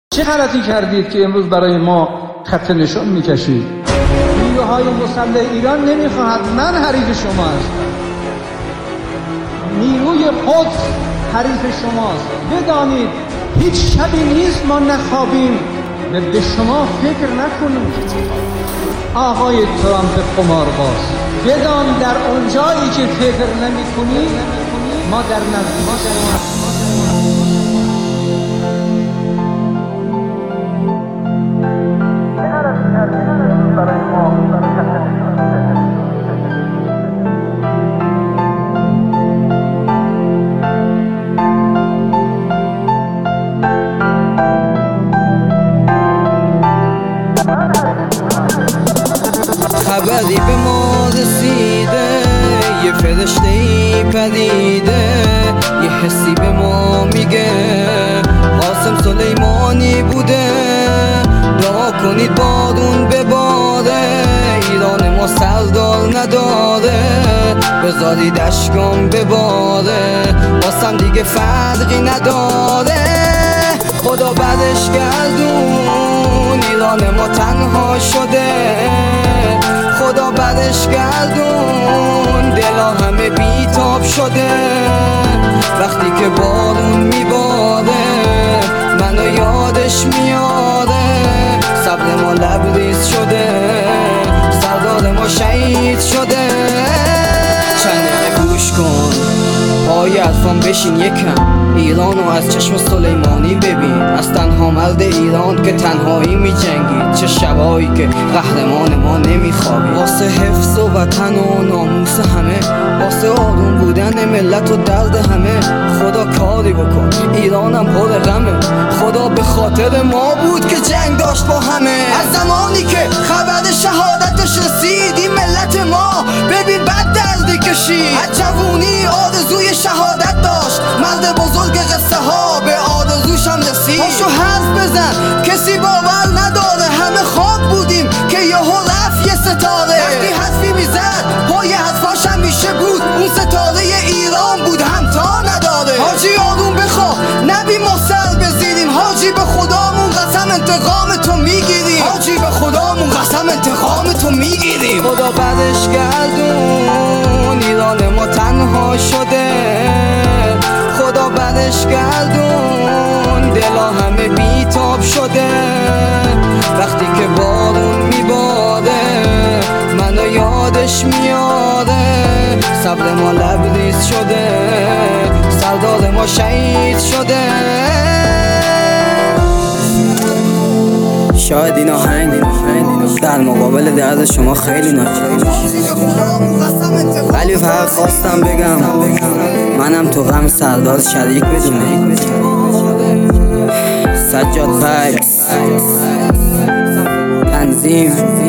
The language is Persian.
چه غلطی کردید که امروز برای ما خط نشان میکشید؟ نیروهای مسلح ایران نمیخواهد، من حریف شما هستم. نیروی قدس حریف شماست. بدانید هیچ شبی نیست ما نخوابیم و به شما فکر نکنیم. آقای ترامپ قمارباز، بدان در اونجایی که فکر نمی‌کنی ما در نزدیک شما. خبری به ما رسیده، یه فرشته‌ای پریده، یه حسی به ما میگه قاسم سلیمانی بوده. دعا کنید بارون بباره، ایران ما سردار نداره، بذارید اشکام بباره، واسم دیگه فرقی نداره. خدا برش گردون، ایران ما تنها شده، خدا برش گردون، دلا همه بیتاب شده. وقتی که بارون میباره منو یادش میاره، صبر ما لبریز شده، سردار ما شهید شده. چند دقیقه گوش کن، پای حرفام بشین یکم، ایرانو از چشم سلیمانی ببین، از تنها مرد ایران که تنهایی می جنگید، چه شبایی که قهرمان ما نمیخوابید، واسه حفظ و وطن و ناموس همه، واسه آروم بودن ملت و درد همه. خدا کاری بکن، ایرانم پر غمه، خدا به خاطر ما بود که جنگ داشت با همه. از زمانی که خبر شهادتش رسید این ملت ما، ببین بد دردی کشید، از جوونی آرزوی شهادت داشت، مرد بزرگ قصه ها به آرزوشم رسید. پاشو حرف بزن، کسی باور نداره، همه خواب بودیم که یهو رفت یه ستاره. وقتی حرفی میزد پای حرفاش همیشه بود، اون ستاره ایران بود همتا نداره. حاجی آروم بخوا، نبی ما سر بزیریم، حاجی به خدامون قسم انتقام تو میگیریم، حاجی به خدامون قسم انتقام تو میگیریم. خدا برش گردون، ایران ما تنها شده، خدا برش گردون، دلا همه بیتاب شده. وقتی که بارون میباره منو یادش میاره، صبر ما لبریز شده، سردار ما شهید شده. شاید این آهنگ در مقابل درد شما خیلی ناچیز، ولی فقط خواستم بگم منم تو غم سردار شریک بدونم. سجاد پایکس، تنظیم